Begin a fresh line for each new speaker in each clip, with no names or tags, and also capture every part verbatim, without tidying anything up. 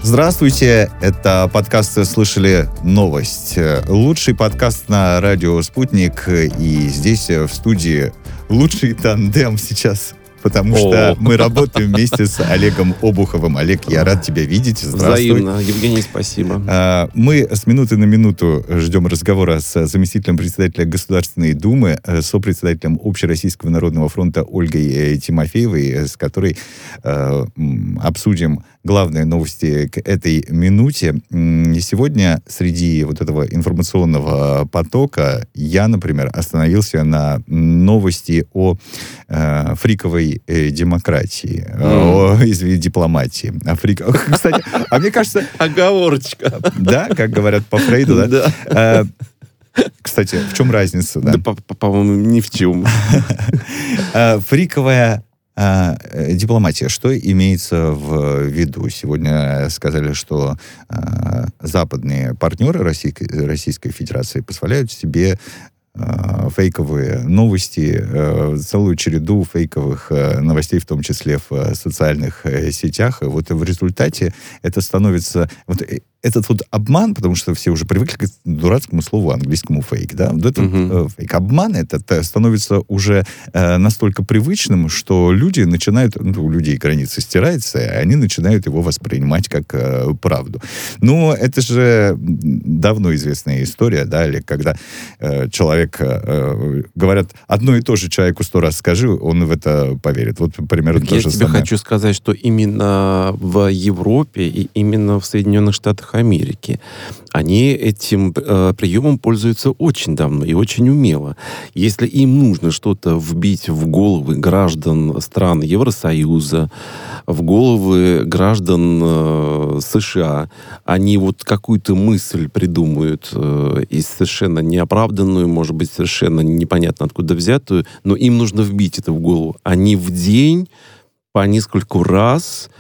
Здравствуйте, это подкаст «Слышали новость». Лучший подкаст на радио «Спутник». И здесь в студии лучший тандем сейчас, потому что
О.
мы работаем вместе с Олегом Обуховым. Олег, я рад тебя видеть. Здравствуй.
Взаимно. Евгений, спасибо.
А, Мы с минуты на минуту ждем разговора с заместителем председателя Государственной Думы, сопредседателем Общероссийского народного фронта Ольгой Тимофеевой, с которой э, обсудим главные новости к этой минуте. И сегодня среди вот этого информационного потока я, например, остановился на новости о э, фриковой э, демократии, mm. о, извини, дипломатии. О фрик... Кстати, а мне кажется...
Оговорочка.
Да, как говорят по Фрейду, да?
Да.
А, кстати, в чем разница? Да,
да по- по-моему, ни в чем.
А, фриковая а, дипломатия. Что имеется в виду? Сегодня сказали, что а, западные партнеры Российской, Российской Федерации позволяют себе фейковые новости, целую череду фейковых новостей, в том числе в социальных сетях. И вот в результате это становится... Вот этот вот обман, потому что все уже привыкли к дурацкому слову английскому фейк, да? Вот этот uh-huh. фейк, обман этот становится уже э, настолько привычным, что люди начинают... Ну, у людей границы стираются, и они начинают его воспринимать как э, правду. Но это же давно известная история, да, или когда э, человек... Э, говорят, одно и то же человеку сто раз скажи, он в это поверит. Вот примерно
так
то
я
же
тебе
самое.
хочу сказать, что именно в Европе и именно в Соединенных Штатах Америки они этим э, приемом пользуются очень давно и очень умело. Если им нужно что-то вбить в головы граждан стран Евросоюза, в головы граждан э, США, они вот какую-то мысль придумают э, и совершенно неоправданную, может быть, совершенно непонятно откуда взятую, но им нужно вбить это в голову. Они в день по нескольку раз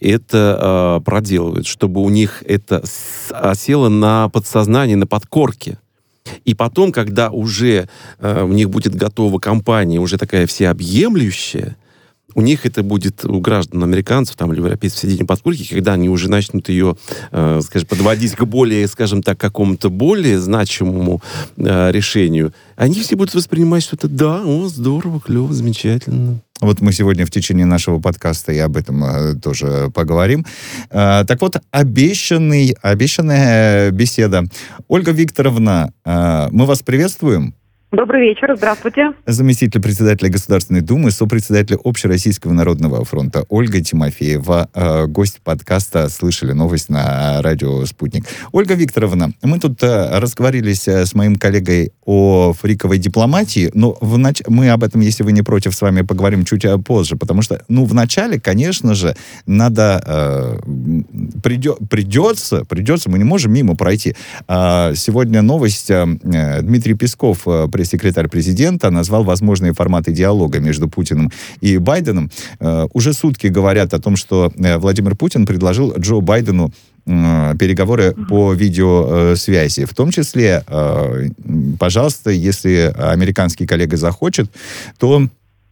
это э, проделывают, чтобы у них это осело на подсознании, на подкорке. И потом, когда уже э, у них будет готова кампания, уже такая всеобъемлющая, у них это будет, у граждан американцев там, или европейцев в середине подкорки, когда они уже начнут ее, э, скажем, подводить к более, скажем так, какому-то более значимому э, решению, они все будут воспринимать, что это да, о, здорово, клево, замечательно.
Вот мы сегодня в течение нашего подкаста и об этом э, тоже поговорим. Э, так вот, обещанный, обещанная беседа. Ольга Викторовна, э, мы вас приветствуем.
Добрый вечер, здравствуйте.
Заместитель председателя Государственной Думы, сопредседатель Общероссийского народного фронта Ольга Тимофеева, э, гость подкаста «Слышали новость» на радио «Спутник». Ольга Викторовна, мы тут э, разговорились э, с моим коллегой о фриковой дипломатии, но в нач... мы об этом, если вы не против, с вами поговорим чуть позже, потому что, ну, вначале, конечно же, надо... Э, придё... придется, придется, мы не можем мимо пройти. Э, сегодня новость. Э, Дмитрий Песков, э, пресс-секретарь президента, назвал возможные форматы диалога между Путиным и Байденом. Э, уже сутки говорят о том, что э, Владимир Путин предложил Джо Байдену э, переговоры mm-hmm. по видеосвязи. В том числе, э, пожалуйста, если американский коллега захочет, то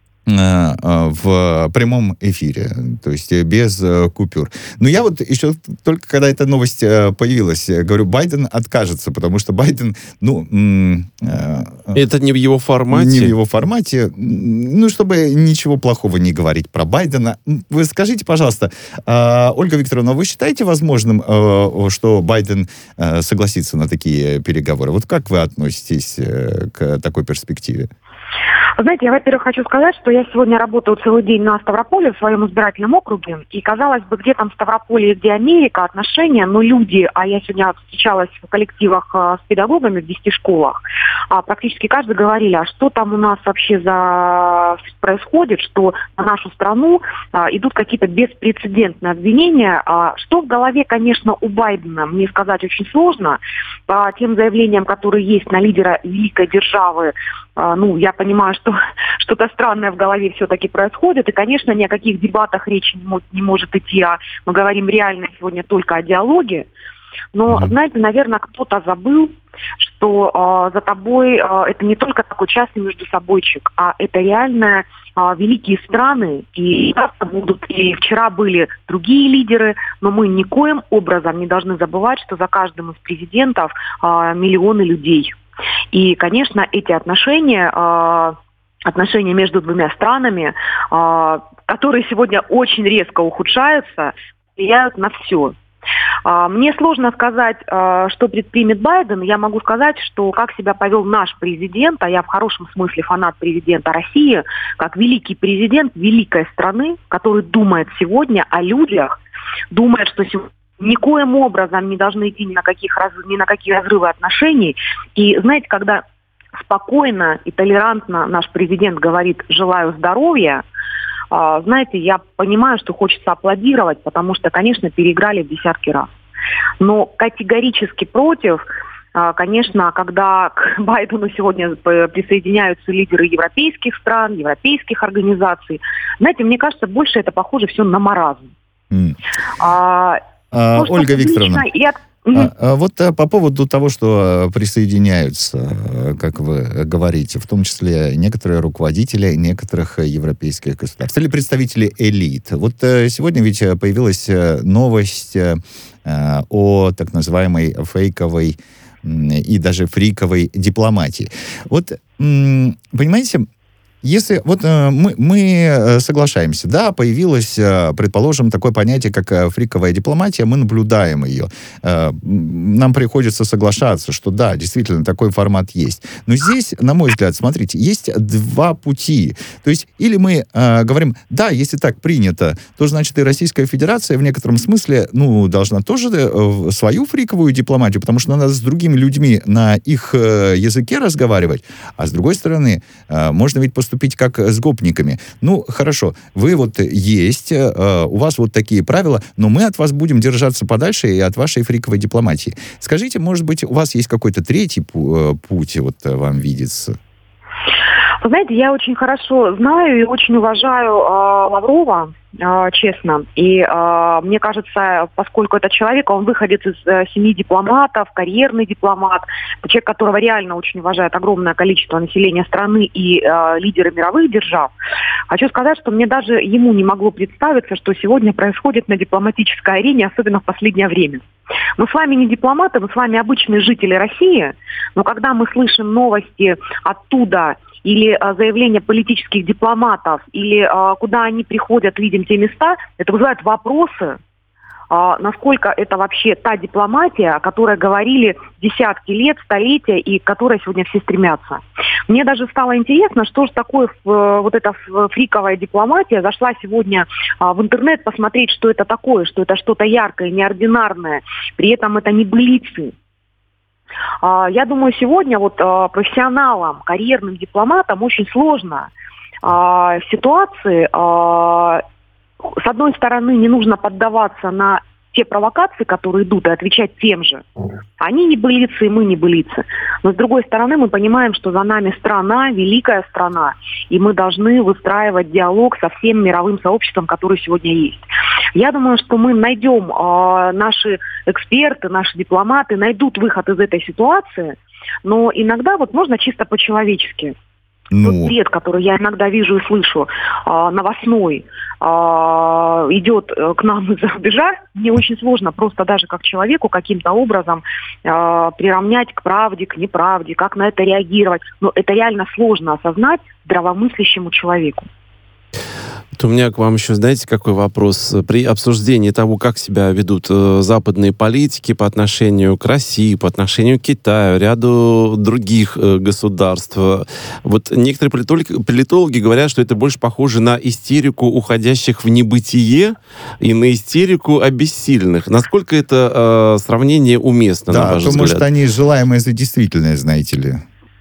в прямом эфире, то есть без купюр. Но я вот еще только когда эта новость появилась, говорю, Байден откажется, потому что Байден, ну...
Это не в его формате?
Не в его формате. Ну, чтобы ничего плохого не говорить про Байдена. Вы скажите, пожалуйста, Ольга Викторовна, вы считаете возможным, что Байден согласится на такие переговоры? Вот как вы относитесь к такой перспективе?
Знаете, я, во-первых, хочу сказать, что я сегодня работаю целый день на Ставрополе в своем избирательном округе, и, казалось бы, где там Ставрополе, где Америка, отношения, но люди, а я сегодня встречалась в коллективах а, с педагогами в десяти школах, а, практически каждый говорили, а что там у нас вообще за происходит, что на нашу страну а, идут какие-то беспрецедентные обвинения, а, что в голове, конечно, у Байдена, мне сказать очень сложно, по тем заявлениям, которые есть на лидера великой державы, а, ну, я понимаю, что что-то странное в голове все-таки происходит. И, конечно, ни о каких дебатах речи не, мо- не может идти, а мы говорим реально сегодня только о диалоге. Но,
Мгм.
знаете, наверное, кто-то забыл, что э, за тобой э, это не только такой частный междусобойчик, а это реально э, великие страны, и завтра будут, и вчера были другие лидеры, но мы никоим образом не должны забывать, что за каждым из президентов э, миллионы людей. И, конечно, эти отношения, э, отношения между двумя странами, э, которые сегодня очень резко ухудшаются, влияют на все. Мне сложно сказать, что предпримет Байден. Я могу сказать, что как себя повел наш президент, а я в хорошем смысле фанат президента России, как великий президент великой страны, который думает сегодня о людях, думает, что сегодня никоим образом не должны идти ни на, каких, ни на какие разрывы отношений. И знаете, когда спокойно и толерантно наш президент говорит «желаю здоровья», знаете, я понимаю, что хочется аплодировать, потому что, конечно, переиграли в десятки раз. Но категорически против, конечно, когда к Байдену сегодня присоединяются лидеры европейских стран, европейских организаций. Знаете, мне кажется, больше это похоже все на маразм.
Mm.
А,
а,
то,
Ольга Викторовна,
я...
А, а вот а, по поводу того, что присоединяются, как вы говорите, в том числе некоторые руководители некоторых европейских государств или представители элит. Вот а, сегодня ведь появилась новость а, о так называемой фейковой и даже фриковой дипломатии. Вот, м, понимаете, если вот э, мы, мы соглашаемся, да, появилось, э, предположим, такое понятие, как э, фриковая дипломатия, мы наблюдаем ее. Э, нам приходится соглашаться, что да, действительно, такой формат есть. Но здесь, на мой взгляд, смотрите, есть два пути. То есть, или мы э, говорим, да, если так принято, то, значит, и Российская Федерация в некотором смысле, ну, должна тоже э, свою фриковую дипломатию, потому что надо с другими людьми на их э, языке разговаривать, а с другой стороны, э, можно ведь поступить поступить как с гопниками. Ну, хорошо, вы вот есть, э, у вас вот такие правила, но мы от вас будем держаться подальше и от вашей фриковой дипломатии. Скажите, может быть, у вас есть какой-то третий пу- путь, вот вам видится?
Вы знаете, я очень хорошо знаю и очень уважаю э, Лаврова, э, честно. И э, мне кажется, поскольку это человек, он выходит из э, семьи дипломатов, карьерный дипломат, человек, которого реально очень уважает огромное количество населения страны и э, лидеры мировых держав. Хочу сказать, что мне даже ему не могло представиться, что сегодня происходит на дипломатической арене, особенно в последнее время. Мы с вами не дипломаты, мы с вами обычные жители России, но когда мы слышим новости оттуда, или а, заявления политических дипломатов, или а, куда они приходят, видим те места, это вызывает вопросы, а, насколько это вообще та дипломатия, о которой говорили десятки лет, столетия, и к которой сегодня все стремятся. Мне даже стало интересно, что же такое вот эта фриковая дипломатия. Зашла сегодня а, в интернет посмотреть, что это такое, что это что-то яркое, неординарное, при этом это не былицы. Я думаю, сегодня вот профессионалам, карьерным дипломатам очень сложно в ситуации. С одной стороны, не нужно поддаваться на те провокации, которые идут, и отвечать тем же. Они не былицы, и мы не былицы. Но с другой стороны, мы понимаем, что за нами страна, великая страна, и мы должны выстраивать диалог со всем мировым сообществом, которое сегодня есть. Я думаю, что мы найдем, э, наши эксперты, наши дипломаты найдут выход из этой ситуации, но иногда вот можно чисто по-человечески.
Ну...
Тот бред, который я иногда вижу и слышу, э, новостной, э, идет к нам из-за рубежа, мне очень сложно просто даже как человеку каким-то образом э, приравнять к правде, к неправде, как на это реагировать. Но это реально сложно осознать здравомыслящему человеку.
У меня к вам еще, знаете, какой вопрос? При обсуждении того, как себя ведут э, западные политики по отношению к России, по отношению к Китаю, ряду других э, государств, вот некоторые политологи, политологи говорят, что это больше похоже на истерику уходящих в небытие и на истерику обессиленных. Насколько это э, сравнение уместно,
да,
на ваш
то,
взгляд?
может, они желаемое за действительное, знаете ли.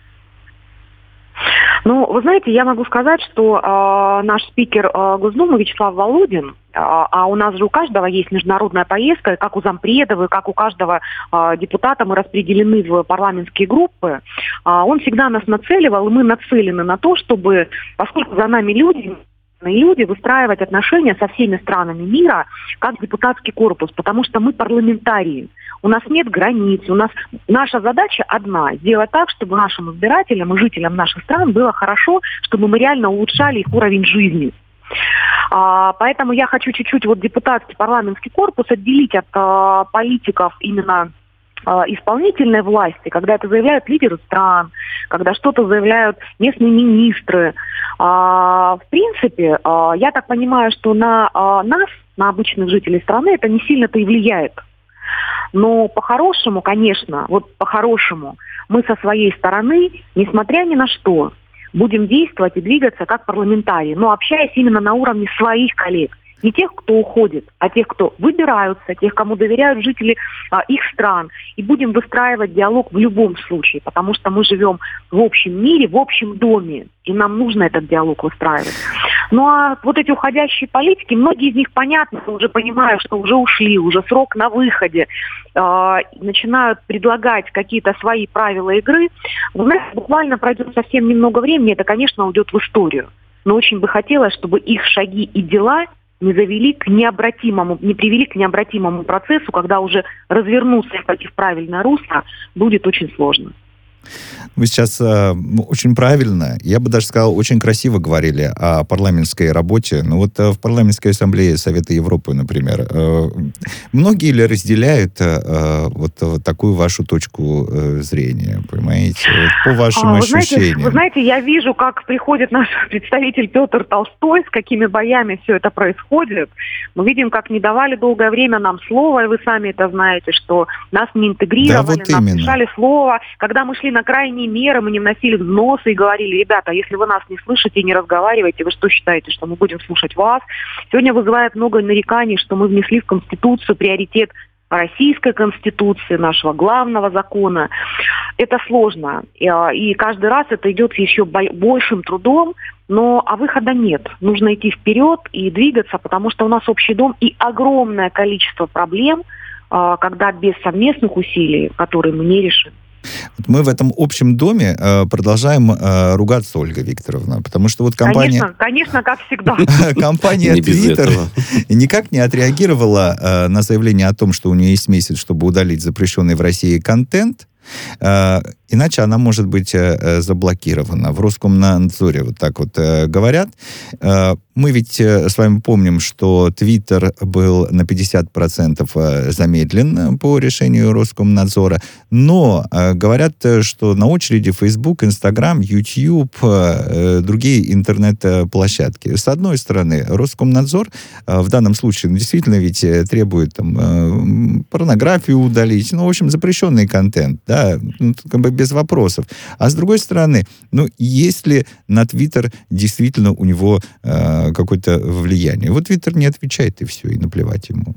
Ну, вы знаете, я могу сказать, что э, наш спикер э, Госдумы Вячеслав Володин, э, а у нас же у каждого есть международная поездка, как у зампредов, и как у каждого э, депутата мы распределены в парламентские группы, э, он всегда нас нацеливал, и мы нацелены на то, чтобы, поскольку за нами люди, люди выстраивать отношения со всеми странами мира как депутатский корпус, потому что мы парламентарии. У нас нет границ, у нас наша задача одна – сделать так, чтобы нашим избирателям и жителям наших стран было хорошо, чтобы мы реально улучшали их уровень жизни. А, поэтому я хочу чуть-чуть вот депутатский парламентский корпус отделить от а, политиков именно исполнительной власти, когда это заявляют лидеры стран, когда что-то заявляют местные министры. В принципе, я так понимаю, что на нас, на обычных жителей страны, это не сильно-то и влияет. Но по-хорошему, конечно, вот по-хорошему, мы со своей стороны, несмотря ни на что, будем действовать и двигаться как парламентарии, но общаясь именно на уровне своих коллег. Не тех, кто уходит, а тех, кто выбираются, тех, кому доверяют жители а, их стран. И будем выстраивать диалог в любом случае, потому что мы живем в общем мире, в общем доме, и нам нужно этот диалог выстраивать. Ну а вот эти уходящие политики, многие из них, понятно, уже понимают, что уже ушли, уже срок на выходе, э, начинают предлагать какие-то свои правила игры. Вы знаете, буквально пройдет совсем немного времени, это, конечно, уйдет в историю. Но очень бы хотелось, чтобы их шаги и дела не завели к необратимому, не привели к необратимому процессу, когда уже развернуться и пойти в правильное русло будет очень сложно.
Вы сейчас э, очень правильно, я бы даже сказал, очень красиво говорили о парламентской работе. Ну вот э, в парламентской ассамблее Совета Европы, например, э, многие ли разделяют э, вот, вот такую вашу точку э, зрения, понимаете, вот, по вашим
а, вы
ощущениям?
Знаете, вы знаете, я вижу, как приходит наш представитель Петр Толстой, с какими боями все это происходит. Мы видим, как не давали долгое время нам слова, и вы сами это знаете, что нас не интегрировали,
да, вот
нам
именно.
мешали слова. Когда мы шли на крайние меры, мы не вносили взносы и говорили: ребята, если вы нас не слышите и не разговариваете, вы что считаете, что мы будем слушать вас? Сегодня вызывает много нареканий, что мы внесли в Конституцию приоритет Российской Конституции, нашего главного закона. Это сложно. И каждый раз это идет с еще большим трудом, но а выхода нет. Нужно идти вперед и двигаться, потому что у нас общий дом и огромное количество проблем, когда без совместных усилий, которые мы не решим.
Мы в этом общем доме э, продолжаем э, ругаться, Ольга Викторовна, потому что вот компания...
Конечно, конечно, как всегда.
Компания Twitter никак не отреагировала э, на заявление о том, что у нее есть месяц, чтобы удалить запрещенный в России контент. Э, иначе она может быть э, заблокирована. В Роскомнадзоре вот так вот э, говорят. Э, мы ведь э, с вами помним, что Twitter был на пятьдесят процентов замедлен по решению Роскомнадзора, но э, говорят, что на очереди Facebook, Instagram, YouTube, э, другие интернет-площадки. С одной стороны, Роскомнадзор э, в данном случае ну, действительно ведь требует там, э, порнографию удалить, ну, в общем, запрещенный контент, да, ну, как бы без вопросов. А с другой стороны, ну, есть ли на Twitter действительно у него э, какое-то влияние? Вот Твиттер не отвечает, и все, и наплевать ему.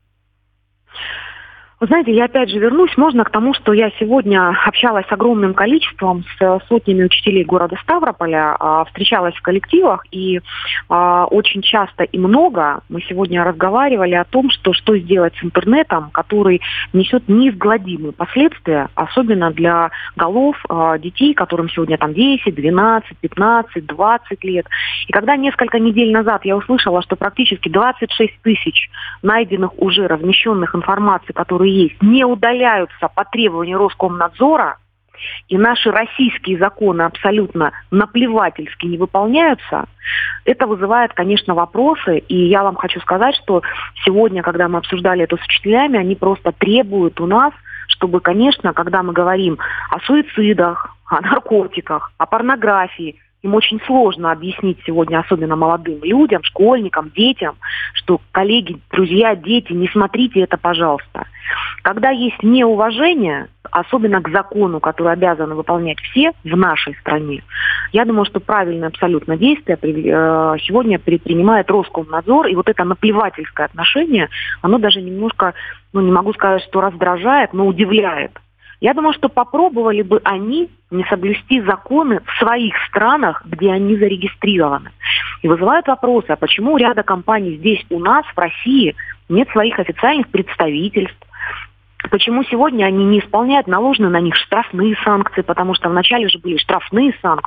Вы знаете, я опять же вернусь, можно к тому, что я сегодня общалась с огромным количеством, с сотнями учителей города Ставрополя, встречалась в коллективах, и очень часто и много мы сегодня разговаривали о том, что, что сделать с интернетом, который несет неизгладимые последствия, особенно для голов детей, которым сегодня там десять, двенадцать, пятнадцать, двадцать лет. И когда несколько недель назад я услышала, что практически двадцать шесть тысяч найденных уже размещенных информаций, которые есть, не удаляются по требованию Роскомнадзора, и наши российские законы абсолютно наплевательски не выполняются, это вызывает, конечно, вопросы. И я вам хочу сказать, что сегодня, когда мы обсуждали это с учителями, они просто требуют у нас, чтобы, конечно, когда мы говорим о суицидах, о наркотиках, о порнографии, им очень сложно объяснить сегодня, особенно молодым людям, школьникам, детям, что, коллеги, друзья, дети, не смотрите это, пожалуйста. Когда есть неуважение, особенно к закону, который обязаны выполнять все в нашей стране, я думаю, что правильное абсолютно действие сегодня предпринимает Роскомнадзор, и вот это наплевательское отношение, оно даже немножко, ну не могу сказать, что раздражает, но удивляет. Я думаю, что попробовали бы они не соблюсти законы в своих странах, где они зарегистрированы. И вызывают вопросы, а почему у ряда компаний здесь у нас, в России, нет своих официальных представительств? Почему сегодня они не исполняют наложенные на них штрафные санкции, потому что вначале же были штрафные санкции.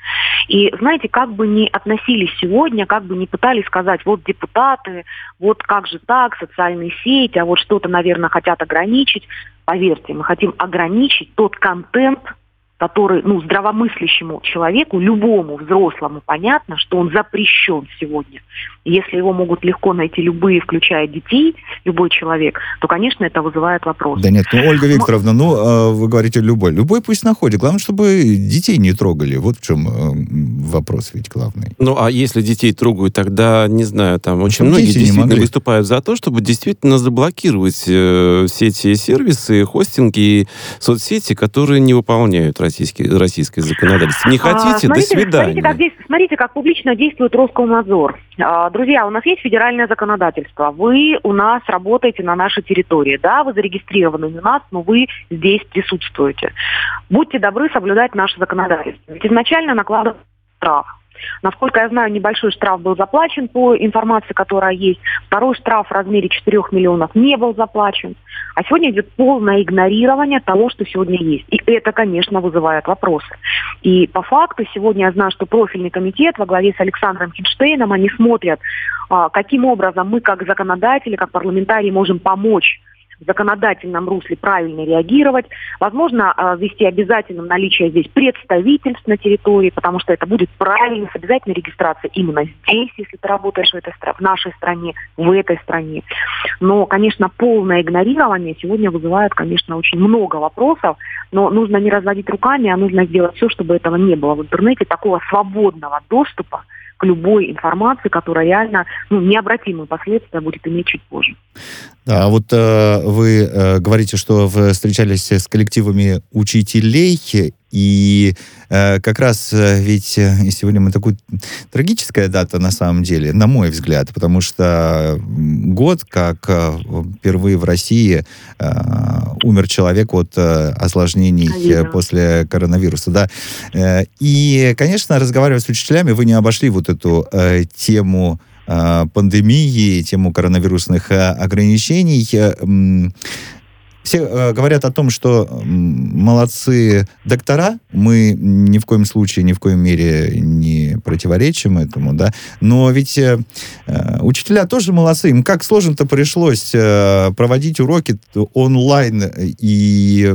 И, знаете, как бы ни относились сегодня, как бы ни пытались сказать, вот депутаты, вот как же так, социальные сети, а вот что-то, наверное, хотят ограничить. Поверьте, мы хотим ограничить тот контент, который, ну, здравомыслящему человеку, любому взрослому понятно, что он запрещен сегодня. И если его могут легко найти любые, включая детей, любой человек, то, конечно, это вызывает вопрос.
Да нет, ну, Ольга Викторовна, Но... ну, вы говорите любой. Любой пусть находит. Главное, чтобы детей не трогали. Вот в чем вопрос ведь главный.
Ну, а если детей трогают, тогда, не знаю, там очень многие действительно выступают за то, чтобы действительно заблокировать э, все эти сервисы, хостинги и соцсети, которые не выполняют российский, российское законодательство. Не хотите? А, смотрите, до свидания.
Смотрите как, здесь, смотрите, как публично действует Роскомнадзор. А, друзья, у нас есть федеральное законодательство. Вы у нас работаете на нашей территории. Да, вы зарегистрированы у нас, но вы здесь присутствуете. Будьте добры соблюдать наше законодательство. Ведь изначально накладывается штраф. Насколько я знаю, небольшой штраф был заплачен по информации, которая есть. Второй штраф в размере четырёх миллионов не был заплачен. А сегодня идет полное игнорирование того, что сегодня есть. И это, конечно, вызывает вопросы. И по факту сегодня я знаю, что профильный комитет во главе с Александром Хинштейном, они смотрят, каким образом мы как законодатели, как парламентарии можем помочь в законодательном русле правильно реагировать. Возможно, ввести обязательно наличие здесь представительств на территории, потому что это будет правильно, с обязательной регистрацией именно здесь, если ты работаешь в, этой, в нашей стране, в этой стране. Но, конечно, полное игнорирование сегодня вызывает, конечно, очень много вопросов, но нужно не разводить руками, а нужно сделать все, чтобы этого не было в интернете, такого свободного доступа к любой информации, которая реально, ну, необратимые последствия будет иметь чуть позже.
Да, а вот э, вы э, говорите, что вы встречались с коллективами учителей, и э, как раз э, ведь сегодня мы такую трагическая дата на самом деле, на мой взгляд, потому что год, как э, впервые в России э, умер человек от э, осложнений Конечно. после коронавируса, да. Э, и, конечно, разговаривая с учителями, вы не обошли вот эту э, тему пандемии, тему коронавирусных ограничений. Все говорят о том, что молодцы доктора, мы ни в коем случае, ни в коем мере не противоречим этому, да, но ведь э, учителя тоже молодцы, им как сложно-то пришлось э, проводить уроки онлайн и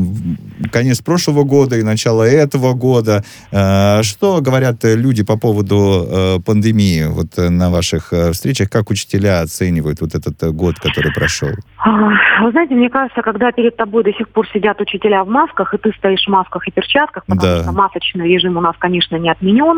конец прошлого года, и начало этого года. Э, что говорят люди по поводу э, пандемии вот на ваших встречах, как учителя оценивают вот этот год, который прошел?
Вы знаете, мне кажется, когда перед тобой до сих пор сидят учителя в масках, и ты стоишь в масках и перчатках, потому да. что масочный режим у нас, конечно, не отменен,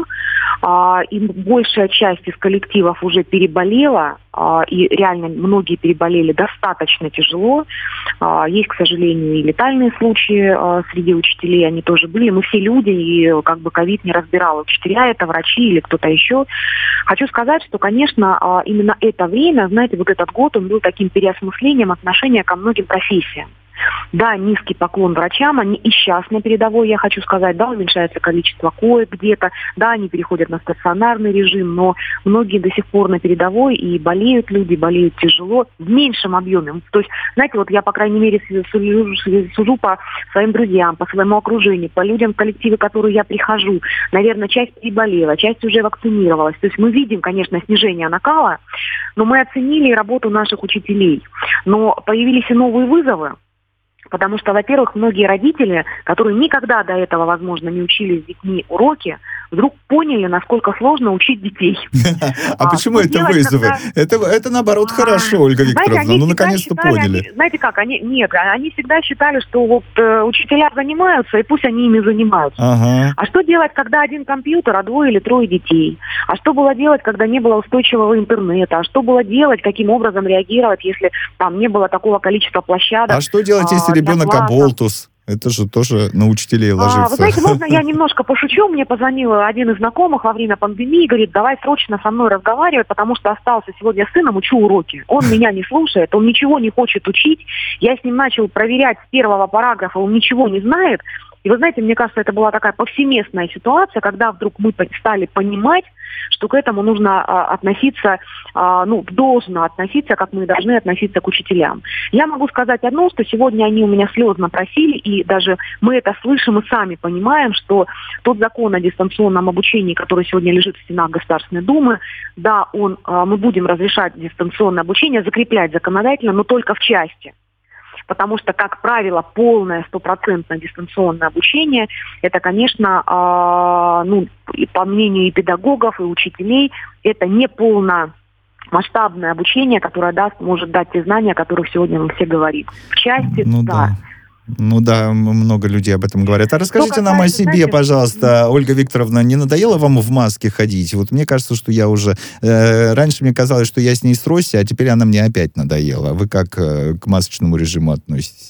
а, и большая часть из коллективов уже переболела, а, и реально многие переболели достаточно тяжело. А, есть, к сожалению, и летальные случаи а, среди учителей, они тоже были. Мы все люди, и как бы ковид не разбирал, учителя это, врачи или кто-то еще. Хочу сказать, что, конечно, а, именно это время, знаете, вот этот год, он был таким переосмыслением отношения ко многим профессиям. Да, низкий поклон врачам, они и сейчас на передовой, я хочу сказать, да, уменьшается количество коек где-то, да, они переходят на стационарный режим, но многие до сих пор на передовой, и болеют люди, болеют тяжело, в меньшем объеме. То есть, знаете, вот я, по крайней мере, сужу, сужу по своим друзьям, по своему окружению, по людям в коллективе, в которые я прихожу. Наверное, часть переболела, часть уже вакцинировалась. То есть мы видим, конечно, снижение накала, но мы оценили работу наших учителей. Но появились и новые вызовы. Потому что, во-первых, многие родители, которые никогда до этого, возможно, не учили с детьми уроки, вдруг поняли, насколько сложно учить детей.
А почему это вызовы? Это, наоборот, хорошо, Ольга Викторовна. Ну, наконец-то поняли.
Знаете как, они нет, они всегда считали, что вот учителя занимаются, и пусть они ими занимаются. А что делать, когда один компьютер, а двое или трое детей? А что было делать, когда не было устойчивого интернета? А что было делать, каким образом реагировать, если там не было такого количества площадок?
А что делать, если ребенок оболтус? Это же тоже на учителей ложится.
А, вы знаете, можно я немножко пошучу? Мне позвонил один из знакомых во время пандемии, говорит, давай срочно со мной разговаривать, потому что остался сегодня с сыном, учу уроки. Он меня не слушает, он ничего не хочет учить. Я с ним начал проверять с первого параграфа, он ничего не знает. И вы знаете, мне кажется, это была такая повсеместная ситуация, когда вдруг мы стали понимать, что к этому нужно а, относиться, а, ну, должно относиться, как мы должны относиться к учителям. Я могу сказать одно, что сегодня они у меня слезно просили, и даже мы это слышим и сами понимаем, что тот закон о дистанционном обучении, который сегодня лежит в стенах Государственной Думы, да, он, а, мы будем разрешать дистанционное обучение, закреплять законодательно, но только в части. Потому что, как правило, полное стопроцентное дистанционное обучение, это, конечно, э, ну, и по мнению и педагогов, и учителей, это не полномасштабное обучение, которое даст, может дать те знания, о которых сегодня мы все говорим. В части,
ну,
да.
да. Ну да, много людей об этом говорят. А расскажите
ну,
нам о себе,
знаете,
пожалуйста, Ольга Викторовна, не надоело вам в маске ходить? Вот мне кажется, что я уже... Э, раньше мне казалось, что я с ней сросся, а теперь она мне опять надоела. Вы как э, к масочному режиму относитесь?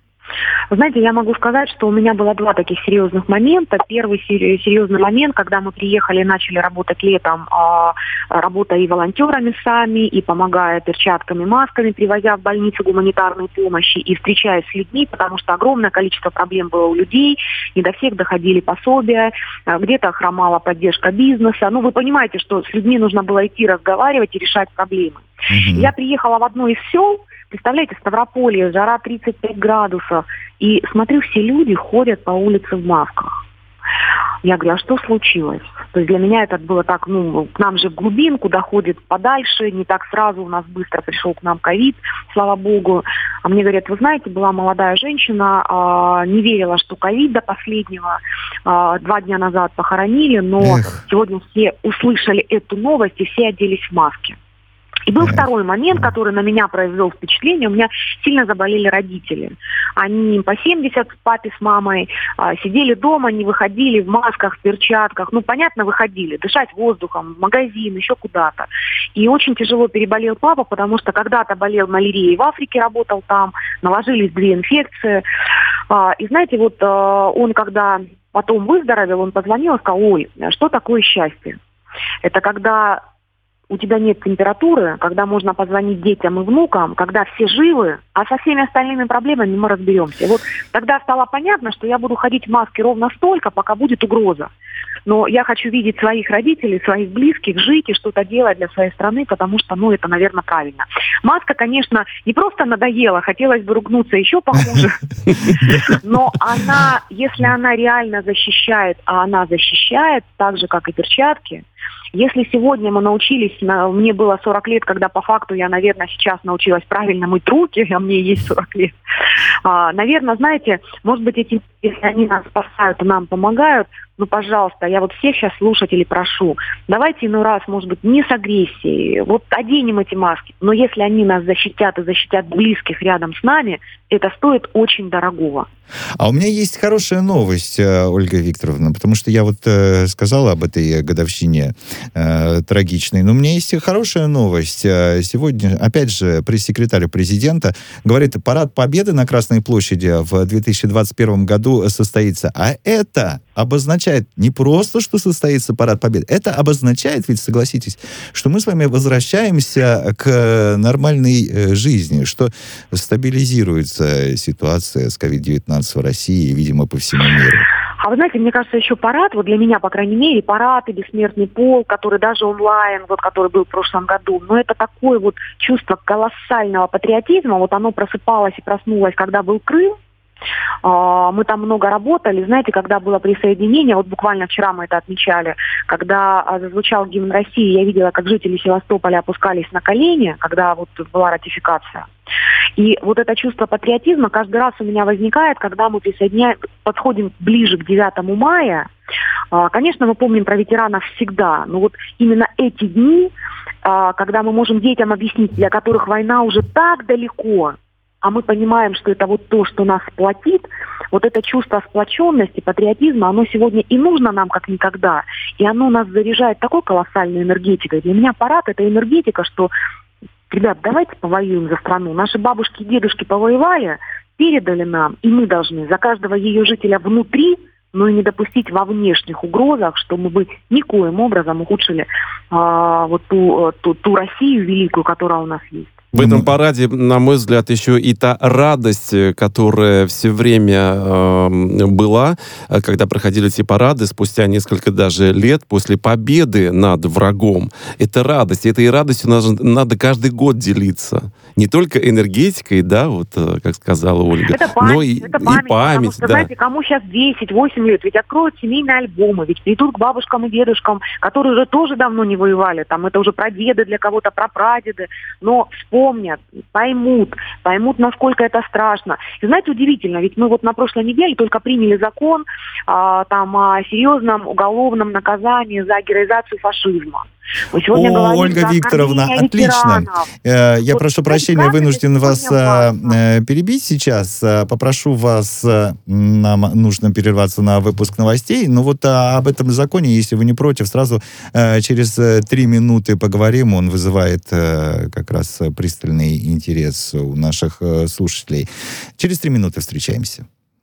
Вы знаете, я могу сказать, что у меня было два таких серьезных момента. Первый серьезный момент, когда мы приехали и начали работать летом, работая и волонтерами сами, и помогая перчатками, масками, привозя в больницы гуманитарной помощи, и встречаясь с людьми, потому что огромное количество проблем было у людей, не до всех доходили пособия, где-то хромала поддержка бизнеса. Ну, вы понимаете, что с людьми нужно было идти разговаривать и решать проблемы. Mm-hmm. Я приехала в одно из сел. Представляете, Ставрополье, жара тридцать пять градусов. И смотрю, все люди ходят по улице в масках. Я говорю, а что случилось? То есть для меня это было так, ну, к нам же в глубинку доходит подальше, не так сразу у нас быстро пришел к нам ковид, слава богу. А мне говорят, вы знаете, была молодая женщина, э, не верила, что ковид до последнего, э, два дня назад похоронили, но Эх. сегодня все услышали эту новость и все оделись в маски. И был второй момент, который на меня произвел впечатление. У меня сильно заболели родители. Они по семьдесят, папе с мамой, сидели дома, не выходили в масках, в перчатках. Ну, понятно, выходили, дышать воздухом, в магазин, еще куда-то. И очень тяжело переболел папа, потому что когда-то болел малярией, в Африке работал там, наложились две инфекции. И знаете, вот он, когда потом выздоровел, он позвонил и сказал, ой, что такое счастье? Это когда... у тебя нет температуры, когда можно позвонить детям и внукам, когда все живы, а со всеми остальными проблемами мы разберемся. И вот тогда стало понятно, что я буду ходить в маске ровно столько, пока будет угроза. Но я хочу видеть своих родителей, своих близких, жить и что-то делать для своей страны, потому что, ну, это, наверное, правильно. Маска, конечно, не просто надоела, хотелось бы ругнуться еще похуже, но она, если она реально защищает, а она защищает, так же, как и перчатки, если сегодня мы научились, мне было сорок лет, когда по факту я, наверное, сейчас научилась правильно мыть руки, а мне есть сорок лет, а, наверное, знаете, может быть, эти, если они нас спасают и нам помогают, ну, пожалуйста, я вот всех сейчас слушателей прошу, давайте иной раз, может быть, не с агрессией, вот оденем эти маски, но если они нас защитят и защитят близких рядом с нами, это стоит очень дорогого.
А у меня есть хорошая новость, Ольга Викторовна, потому что я вот э, сказала об этой годовщине э, трагичной, но у меня есть хорошая новость. Сегодня, опять же, пресс-секретарь президента говорит, парад Победы на Красной площади в две тысячи двадцать первом году состоится. А это обозначает не просто, что состоится парад Победы, это обозначает, ведь согласитесь, что мы с вами возвращаемся к нормальной жизни, что стабилизируется ситуация с ковид девятнадцать в России и, видимо, по всему миру.
А вы знаете, мне кажется, еще парад, вот для меня, по крайней мере, парад и бессмертный полк, который даже онлайн, вот который был в прошлом году, но это такое вот чувство колоссального патриотизма, вот оно просыпалось и проснулось, когда был Крым. Мы там много работали, знаете, когда было присоединение, вот буквально вчера мы это отмечали, когда зазвучал гимн России, я видела, как жители Севастополя опускались на колени, когда вот была ратификация. И вот это чувство патриотизма каждый раз у меня возникает, когда мы присоединяем, подходим ближе к девятому мая. Конечно, мы помним про ветеранов всегда, но вот именно эти дни, когда мы можем детям объяснить, для которых война уже так далеко, а мы понимаем, что это вот то, что нас сплотит, вот это чувство сплоченности, патриотизма, оно сегодня и нужно нам как никогда. И оно нас заряжает такой колоссальной энергетикой. Для меня парад — это энергетика, что, ребят, давайте повоюем за страну. Наши бабушки и дедушки повоевали, передали нам, и мы должны за каждого ее жителя внутри, но и не допустить во внешних угрозах, чтобы мы бы никоим образом ухудшили а, вот ту, ту, ту Россию великую, которая у нас есть.
В этом параде, на мой взгляд, еще и та радость, которая все время э, была, когда проходили эти парады, спустя несколько даже лет после победы над врагом. Это радость. И этой радостью надо, надо каждый год делиться. Не только энергетикой, да, вот, как сказала Ольга,
это память,
но и,
это память,
и память.
Потому что,
да.
знаете, кому сейчас десять-восемь лет, ведь откроют семейные альбомы, ведь придут к бабушкам и дедушкам, которые уже тоже давно не воевали. Там это уже прадеды для кого-то, прапрадеды. Но вспомнят, поймут, поймут, насколько это страшно. И знаете, удивительно, ведь мы вот на прошлой неделе только приняли закон а, там, о серьезном уголовном наказании за героизацию фашизма. Мы сегодня
О,
говорим
Ольга
за
Викторовна, отлично. Э, я
вот,
прошу прощения,
знаете,
вынужден вас
важно.
э, перебить сейчас. Э, попрошу вас, э, нам нужно прерваться на выпуск новостей. Но вот а, об этом законе, если вы не против, сразу э, через э, три минуты поговорим. Он вызывает э, как раз пристальный интерес у наших э, слушателей. Через три минуты встречаемся.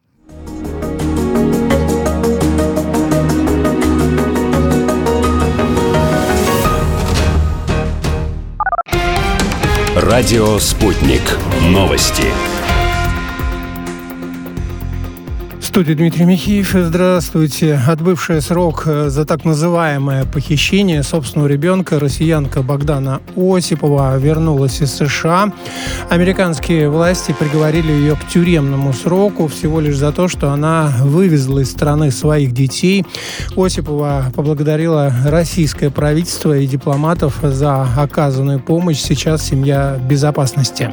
Радио «Спутник». Новости.
В студии Дмитрий Михеев. Здравствуйте. Отбывшая срок за так называемое похищение собственного ребенка россиянка Богдана Осипова вернулась из США. Американские власти приговорили ее к тюремному сроку всего лишь за то, что она вывезла из страны своих детей. Осипова поблагодарила российское правительство и дипломатов за оказанную помощь. Сейчас семья в безопасности.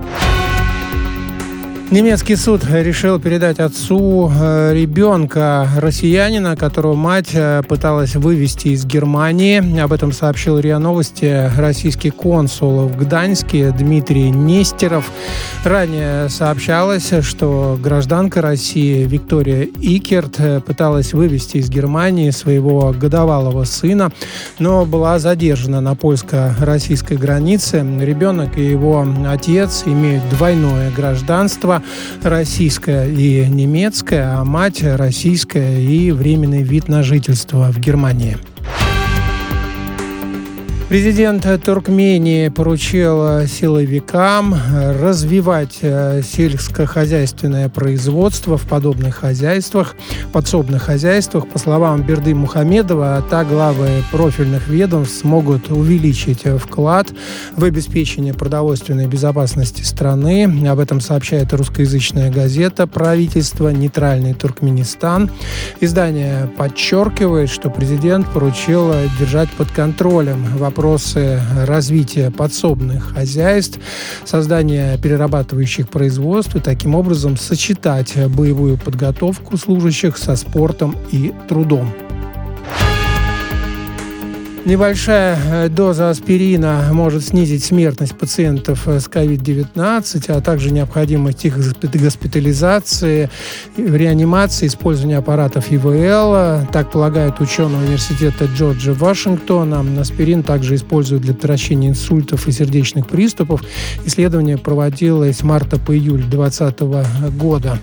Немецкий суд решил передать отцу ребенка россиянина, которого мать пыталась вывезти из Германии. Об этом сообщил РИА Новости российский консул в Гданьске Дмитрий Нестеров. Ранее сообщалось, что гражданка России Виктория Икерт пыталась вывезти из Германии своего годовалого сына, но была задержана на польско-российской границе. Ребенок и его отец имеют двойное гражданство, российское и немецкое, а мать российская и временный вид на жительство в Германии. Президент Туркмении поручил силовикам развивать сельскохозяйственное производство в подобных хозяйствах, подсобных хозяйствах. По словам Берды Мухамедова, так главы профильных ведомств смогут увеличить вклад в обеспечение продовольственной безопасности страны. Об этом сообщает русскоязычная газета «Правительство. Нейтральный Туркменистан». Издание подчеркивает, что президент поручил держать под контролем вопрос Вопросы развития подсобных хозяйств, создания перерабатывающих производств и таким образом сочетать боевую подготовку служащих со спортом и трудом. Небольшая доза аспирина может снизить смертность пациентов с ковид девятнадцать, а также необходимость их госпитализации, реанимации, использования аппаратов И В Л. Так полагают ученые университета Джорджа Вашингтона. Аспирин также используют для предотвращения инсультов и сердечных приступов. Исследование проводилось с марта по июль две тысячи двадцатого года.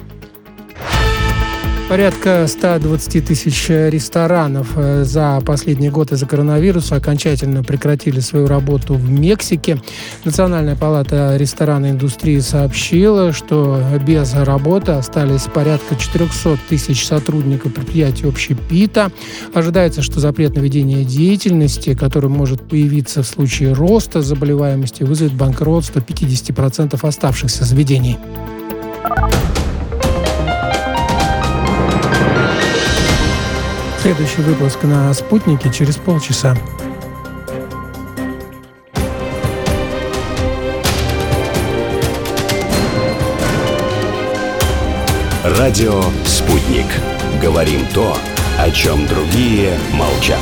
Порядка ста двадцати тысяч ресторанов за последний год из-за коронавируса окончательно прекратили свою работу в Мексике. Национальная палата ресторанной индустрии сообщила, что без работы остались порядка четыреста тысяч сотрудников предприятий общепита. Ожидается, что запрет на ведение деятельности, который может появиться в случае роста заболеваемости, вызовет банкротство пятьдесят процентов оставшихся заведений. Следующий выпуск на «Спутнике» через полчаса.
Радио «Спутник». Говорим то, о чем другие молчат.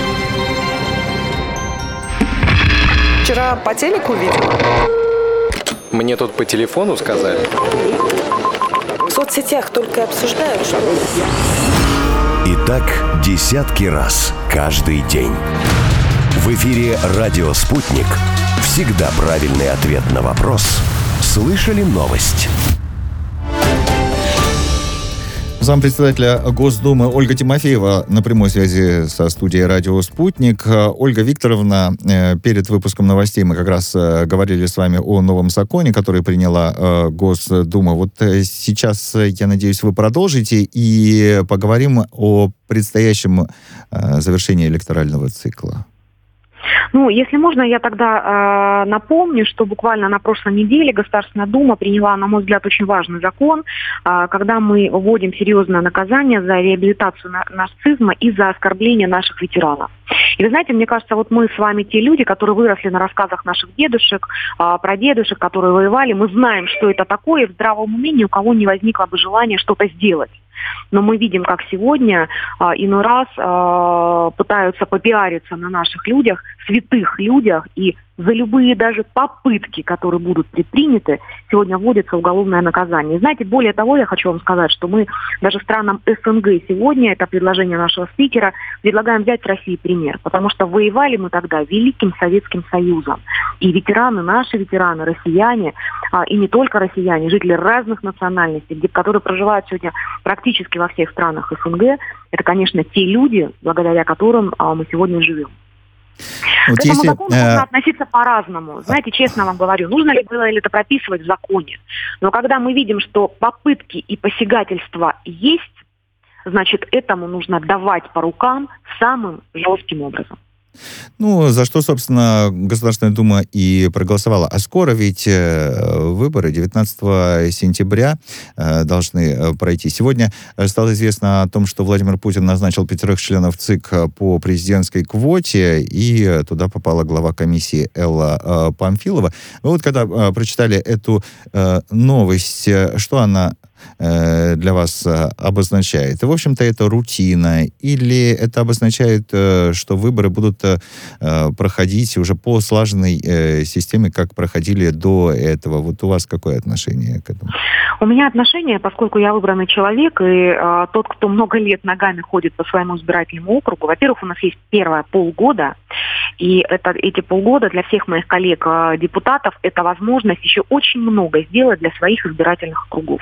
Вчера по телеку видела.
Мне тут по телефону сказали.
В соцсетях только обсуждают, что...
И так десятки раз каждый день. В эфире «Радио Спутник». Всегда правильный ответ на вопрос. Слышали новость?
Зампредседателя Госдумы Ольга Тимофеева на прямой связи со студией «Радио Спутник». Ольга Викторовна, перед выпуском новостей мы как раз говорили с вами о новом законе, который приняла Госдума. Вот сейчас, я надеюсь, вы продолжите и поговорим о предстоящем завершении электорального цикла.
Ну, если можно, я тогда э, напомню, что буквально на прошлой неделе Государственная Дума приняла, на мой взгляд, очень важный закон, э, когда мы вводим серьезное наказание за реабилитацию на- нацизма и за оскорбление наших ветеранов. И вы знаете, мне кажется, вот мы с вами те люди, которые выросли на рассказах наших дедушек, э, прадедушек, которые воевали, мы знаем, что это такое, и в здравом уме ни у кого не возникло бы желания что-то сделать. Но мы видим, как сегодня э, иной раз э, пытаются попиариться на наших людях, святых людях, и за любые даже попытки, которые будут предприняты, сегодня вводится уголовное наказание. И знаете, более того, я хочу вам сказать, что мы даже странам СНГ сегодня, это предложение нашего спикера, предлагаем взять в России пример, потому что воевали мы тогда Великим Советским Союзом. И ветераны, наши ветераны, россияне, а, и не только россияне, жители разных национальностей, где, которые проживают сегодня практически во всех странах СНГ, это, конечно, те люди, благодаря которым а, мы сегодня живем.
Вот
К этому
если,
закону
э...
нужно относиться по-разному. Знаете, честно вам говорю, нужно ли было ли это прописывать в законе. Но когда мы видим, что попытки и посягательства есть, значит, этому нужно давать по рукам самым жестким образом.
Ну, за что, собственно, Государственная Дума и проголосовала. А скоро ведь выборы девятнадцатого сентября должны пройти. Сегодня стало известно о том, что Владимир Путин назначил пятерых членов ЦИК по президентской квоте, и туда попала глава комиссии Элла Памфилова. Вы вот когда прочитали эту новость, что она для вас обозначает? И, в общем-то, это рутина? Или это обозначает, что выборы будут проходить уже по слаженной системе, как проходили до этого? Вот у вас какое отношение к этому?
У меня отношение, поскольку я выбранный человек, и э, тот, кто много лет ногами ходит по своему избирательному округу, во-первых, у нас есть первое полгода, и это, эти полгода для всех моих коллег-депутатов это возможность еще очень много сделать для своих избирательных округов.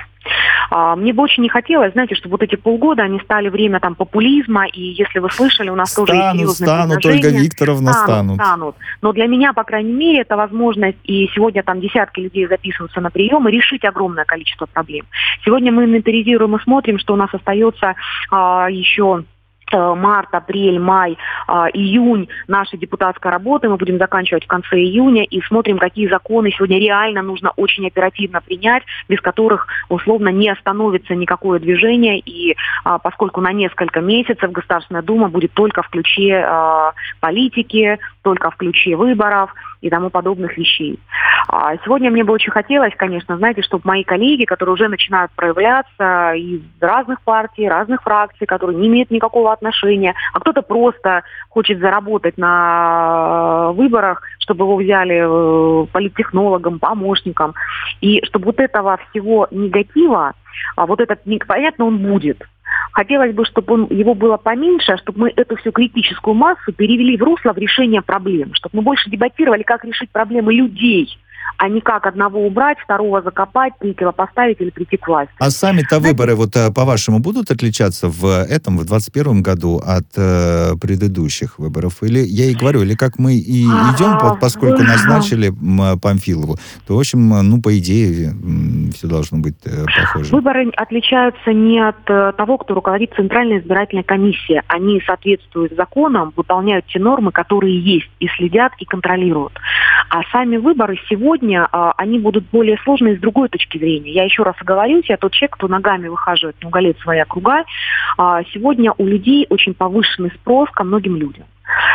А, мне бы очень не хотелось, знаете, чтобы вот эти полгода, они стали время там популизма, и если вы слышали, у нас
станут,
тоже есть серьезные
станут,
предложения.
Ольга Викторовна, станут,
станут. станут. Но для меня, по крайней мере, это возможность, и сегодня там десятки людей записываются на прием, и решить огромное количество проблем. Сегодня мы инвентаризируем и смотрим, что у нас остается а, еще... март, апрель, май, июнь нашей депутатской работы. Мы будем заканчивать в конце июня и смотрим, какие законы сегодня реально нужно очень оперативно принять, без которых условно не остановится никакое движение. И поскольку на несколько месяцев Государственная Дума будет только в ключе политики, только в ключе выборов и тому подобных вещей. Сегодня мне бы очень хотелось, конечно, знаете, чтобы мои коллеги, которые уже начинают проявляться из разных партий, разных фракций, которые не имеют никакого отношения, а кто-то просто хочет заработать на выборах, чтобы его взяли политтехнологом, помощником, и чтобы вот этого всего негатива, вот этот, понятно, он будет. Хотелось бы, чтобы он, его было поменьше, чтобы мы эту всю критическую массу перевели в русло в решение проблем, чтобы мы больше дебатировали, как решить проблемы людей, а не как одного убрать, второго закопать, третьего поставить или прийти к власти.
А сами-то выборы, вот по-вашему, будут отличаться в этом, в двадцать первом году от э, предыдущих выборов? Или, я и говорю, или как мы и идем, а, поскольку вы... назначили Памфилову, то, в общем, ну, по идее, все должно быть э, похоже.
Выборы отличаются не от э, того, кто руководит Центральной избирательной комиссией. Они соответствуют законам, выполняют те нормы, которые есть, и следят, и контролируют. А сами выборы сегодня Сегодня а, они будут более сложные с другой точки зрения. Я еще раз оговорюсь, я тот человек, кто ногами выхаживает наугалет свои округа. А, сегодня у людей очень повышенный спрос ко многим людям,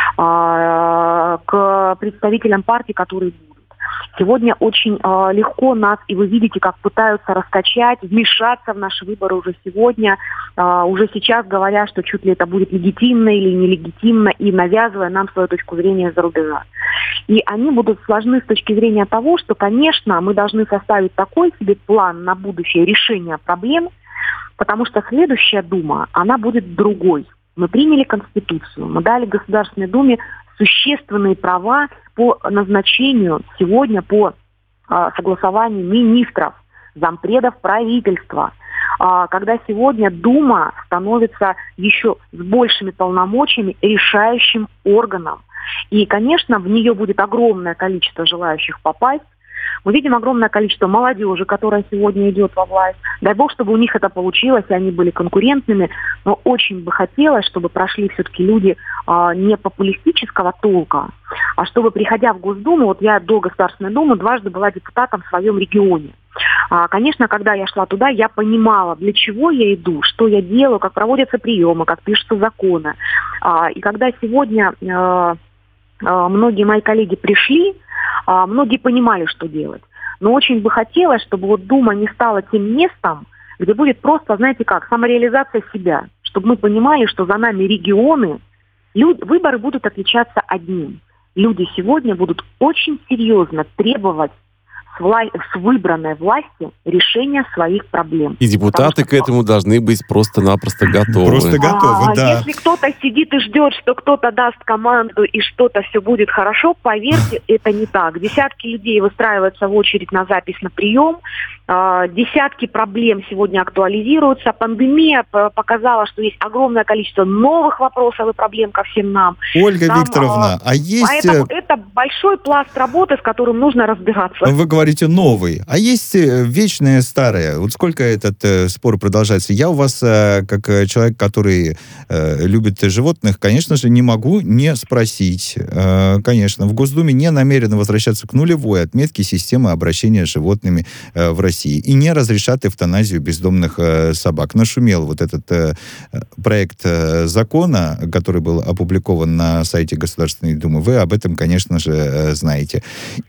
а, к представителям партий, которые будут. Сегодня очень э, легко нас, и вы видите, как пытаются раскачать, вмешаться в наши выборы уже сегодня, э, уже сейчас говоря, что чуть ли это будет легитимно или нелегитимно, и навязывая нам свою точку зрения за рубежа. И они будут сложны с точки зрения того, что, конечно, мы должны составить такой себе план на будущее решения проблем, потому что следующая Дума, она будет другой. Мы приняли Конституцию, мы дали Государственной Думе существенные права по назначению сегодня по э, согласованию министров, зампредов правительства, когда сегодня Дума становится еще с большими полномочиями решающим органом. И, конечно, в нее будет огромное количество желающих попасть. Мы видим огромное количество молодежи, которая сегодня идет во власть. Дай бог, чтобы у них это получилось, и они были конкурентными. Но очень бы хотелось, чтобы прошли все-таки люди а, не популистического толка, а чтобы, приходя в Госдуму, вот я до Государственной Думы дважды была депутатом в своем регионе. А, конечно, когда я шла туда, я понимала, для чего я иду, что я делаю, как проводятся приемы, как пишутся законы. А, и когда сегодня а, а, многие мои коллеги пришли, а, многие понимали, что делать. Но очень бы хотелось, чтобы вот Дума не стала тем местом, где будет просто, знаете как, самореализация себя. Чтобы мы понимали, что за нами регионы, люд, выборы будут отличаться одним. Люди сегодня будут очень серьезно требовать с, вла- с выбранной власти решения своих проблем.
И депутаты
Потому что...
к этому должны быть просто-напросто готовы.
Просто готовы,
а,
да.
Если кто-то сидит и ждет, что кто-то даст команду и что-то все будет хорошо, поверьте, это не так. Десятки людей выстраиваются в очередь на запись на прием. Десятки проблем сегодня актуализируются. Пандемия показала, что есть огромное количество новых вопросов и проблем ко всем нам.
Ольга
Там,
Викторовна, а, а есть...
Поэтому это большой пласт работы, с которым нужно разбираться.
Вы говорите новый. А есть вечное старое? Вот сколько этот э, спор продолжается? Я у вас, э, как человек, который э, любит животных, конечно же, не могу не спросить. Э, конечно, в Госдуме не намерены возвращаться к нулевой отметке системы обращения с животными э, в России. И не разрешат эвтаназию бездомных э, собак. Нашумел вот этот э, проект э, закона, который был опубликован на сайте Государственной Думы. Вы об этом, конечно же, э, знаете.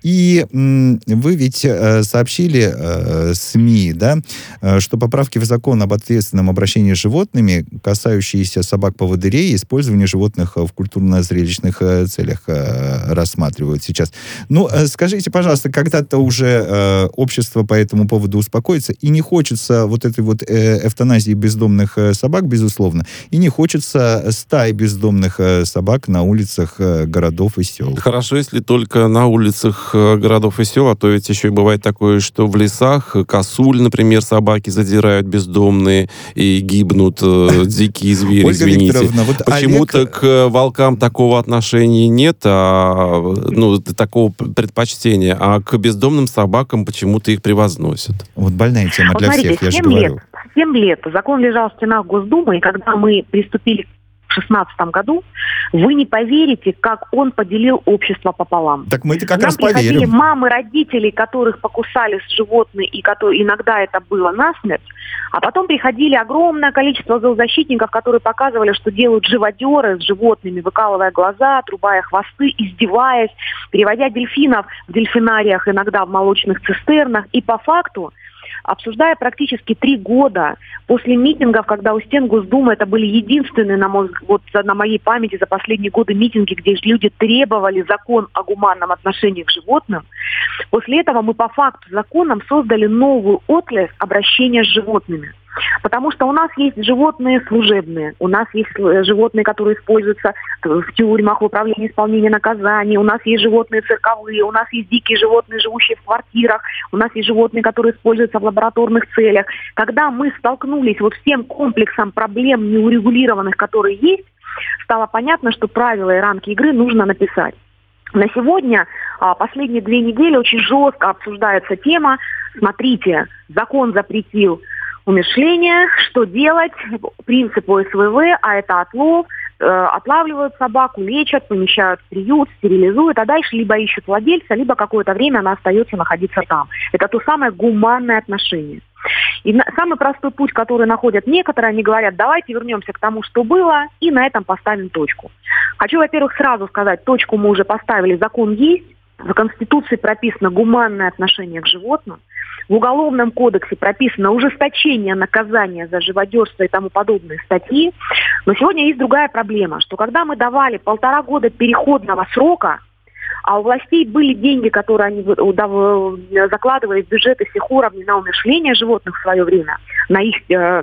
И м, вы ведь э, сообщили э, СМИ, да, э, что поправки в закон об ответственном обращении с животными, касающиеся собак-поводырей, использования животных в культурно-зрелищных э, целях э, рассматривают сейчас. Ну, э, скажите, пожалуйста, когда-то уже э, общество по этому поводу успокоиться, и не хочется вот этой вот э, эвтаназии бездомных э, собак, безусловно, и не хочется стаи бездомных э, собак на улицах э, городов и сел.
Хорошо, если только на улицах э, городов и сел, а то ведь еще и бывает такое, что в лесах косуль, например, собаки задирают бездомные и гибнут э, дикие звери,
Ольга
извините.
Викторовна, вот
Почему-то
Олег...
к волкам такого отношения нет, а, ну, такого предпочтения, а к бездомным собакам почему-то их превозносят.
Вот больная тема для
вот смотрите,
всех, я же
семь лет,
говорю.
семь лет закон лежал в стенах Госдумы, и когда мы приступили в шестнадцатом году, вы не поверите, как он поделил общество пополам.
Так мы это как
Нам
раз
приходили
поверим.
мамы родителей, которых покусали животные, и которые, иногда это было насмерть, а потом приходили огромное количество зоозащитников, которые показывали, что делают живодеры с животными, выкалывая глаза, отрубая хвосты, издеваясь, переводя дельфинов в дельфинариях, иногда в молочных цистернах, и по факту, обсуждая практически три года после митингов, когда у стен Госдумы, это были единственные, на, мой, вот, на моей памяти за последние годы митинги, где люди требовали закон о гуманном отношении к животным. После этого мы по факту законом создали новую отрасль обращения с животными. Потому что у нас есть животные служебные, у нас есть животные, которые используются в тюрьмах, в управлении исполнения наказаний, у нас есть животные цирковые, у нас есть дикие животные, живущие в квартирах, у нас есть животные, которые используются в лабораторных целях. Когда мы столкнулись вот с тем комплексом проблем неурегулированных, которые есть, стало понятно, что правила и рамки игры нужно написать. На сегодня, последние две недели, очень жестко обсуждается тема. Смотрите, закон запретил умерщвление, что делать, принцип О С В В, а это отлов, э, отлавливают собаку, лечат, помещают в приют, стерилизуют, а дальше либо ищут владельца, либо какое-то время она остается находиться там. Это то самое гуманное отношение. И на, самый простой путь, который находят некоторые, они говорят, давайте вернемся к тому, что было, и на этом поставим точку. Хочу, во-первых, сразу сказать, точку мы уже поставили, закон есть, в Конституции прописано гуманное отношение к животным, в Уголовном кодексе прописано ужесточение наказания за живодерство и тому подобные статьи. Но сегодня есть другая проблема, что когда мы давали полтора года переходного срока, а у властей были деньги, которые они закладывали в бюджеты всех уровней на умерщвление животных в свое время, на их, э,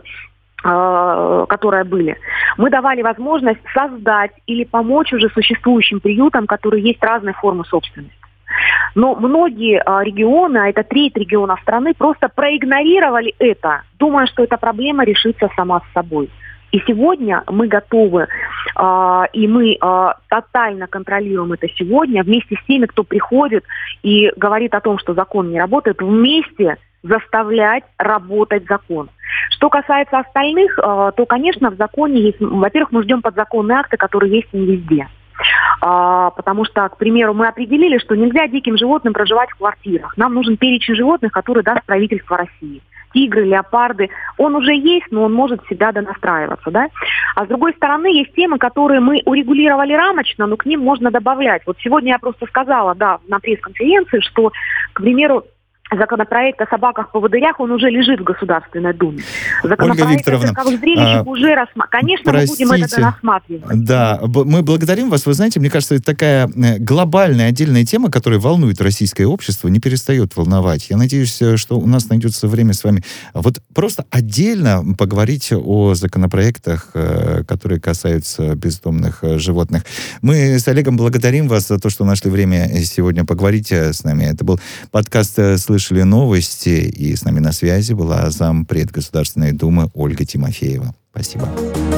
э, которые были, мы давали возможность создать или помочь уже существующим приютам, которые есть разные формы собственности. Но многие а, регионы, а это треть регионов страны, просто проигнорировали это, думая, что эта проблема решится сама с собой. И сегодня мы готовы, э, и мы э, тотально контролируем это сегодня, вместе с теми, кто приходит и говорит о том, что закон не работает, вместе заставлять работать закон. Что касается остальных, э, то, конечно, в законе есть, во-первых, мы ждем подзаконные акты, которые есть не везде. А, потому что, к примеру, мы определили, что нельзя диким животным проживать в квартирах. Нам нужен перечень животных, который даст правительство России. Тигры, леопарды, он уже есть, но он может всегда донастраиваться, да. А с другой стороны, есть темы, которые мы урегулировали рамочно, но к ним можно добавлять. Вот сегодня я просто сказала, да, на пресс-конференции, что, к примеру, законопроект о собаках-поводырях, он уже лежит в Государственной Думе. Законопроект о цирковых зрелищах а, уже рассматривается. Конечно, простите, мы будем это рассматривать.
Да, мы благодарим вас. Вы знаете, мне кажется, это такая глобальная, отдельная тема, которая волнует российское общество, не перестает волновать. Я надеюсь, что у нас найдется время с вами вот просто отдельно поговорить о законопроектах, которые касаются бездомных животных. Мы с Олегом благодарим вас за то, что нашли время сегодня поговорить с нами. Это был подкаст «Слышали слышали новости», и с нами на связи была зампред Государственной Думы Ольга Тимофеева. Спасибо.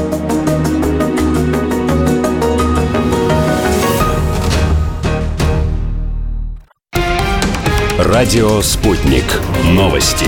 Радио «Спутник». Новости.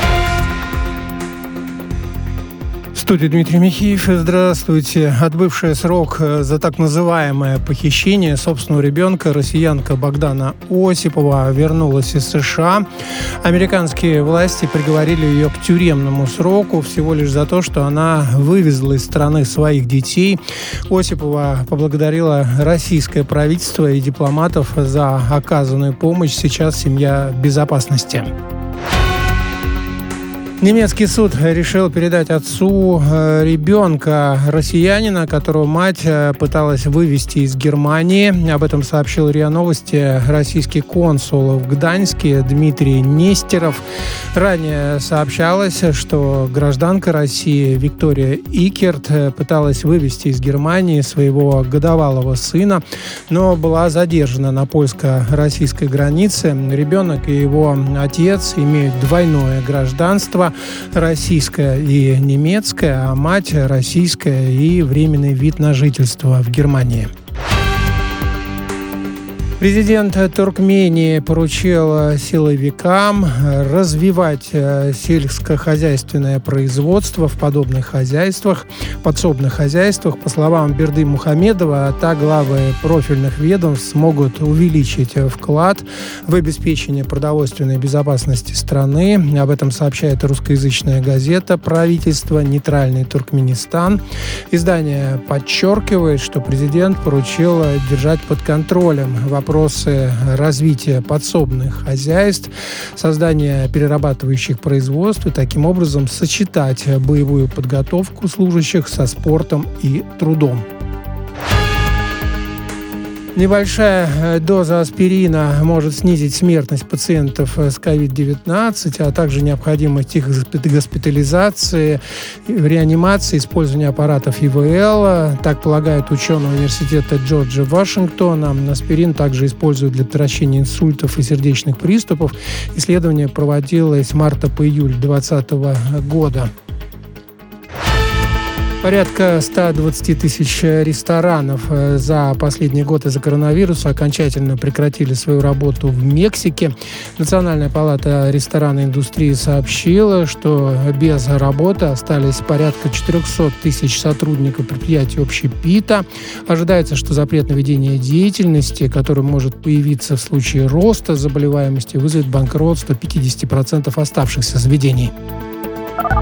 В студии Дмитрий Михеев. Здравствуйте. Отбывшая срок за так называемое похищение собственного ребенка россиянка Богдана Осипова вернулась из США. Американские власти приговорили ее к тюремному сроку всего лишь за то, что она вывезла из страны своих детей. Осипова поблагодарила российское правительство и дипломатов за оказанную помощь. Сейчас семья в безопасности. Немецкий суд решил передать отцу ребенка россиянина, которого мать пыталась вывезти из Германии. Об этом сообщил РИА Новости российский консул в Гданьске Дмитрий Нестеров. Ранее сообщалось, что гражданка России Виктория Икерт пыталась вывезти из Германии своего годовалого сына, но была задержана на польско-российской границе. Ребенок и его отец имеют двойное гражданство. Российская и немецкая, а мать российская и временный вид на жительство в Германии. Президент Туркмении поручил силовикам развивать сельскохозяйственное производство в подобных хозяйствах, подсобных хозяйствах. По словам Берды Мухамедова, так главы профильных ведомств смогут увеличить вклад в обеспечение продовольственной безопасности страны. Об этом сообщает русскоязычная газета «Правительство. Нейтральный Туркменистан». Издание подчеркивает, что президент поручил держать под контролем вопрос Вопросы развития подсобных хозяйств, создания перерабатывающих производств и таким образом сочетать боевую подготовку служащих со спортом и трудом. Небольшая доза аспирина может снизить смертность пациентов с ковид девятнадцать, а также необходимость их госпитализации, реанимации, использования аппаратов И В Л. Так полагают ученые университета Джорджа Вашингтона. Аспирин также используют для предотвращения инсультов и сердечных приступов. Исследование проводилось с марта по июль две тысячи двадцатого года. Порядка ста двадцати тысяч ресторанов за последний год из-за коронавируса окончательно прекратили свою работу в Мексике. Национальная палата ресторанной индустрии сообщила, что без работы остались порядка четыреста тысяч сотрудников предприятий общепита. Ожидается, что запрет на ведение деятельности, который может появиться в случае роста заболеваемости, вызовет банкротство пятьдесят процентов оставшихся заведений.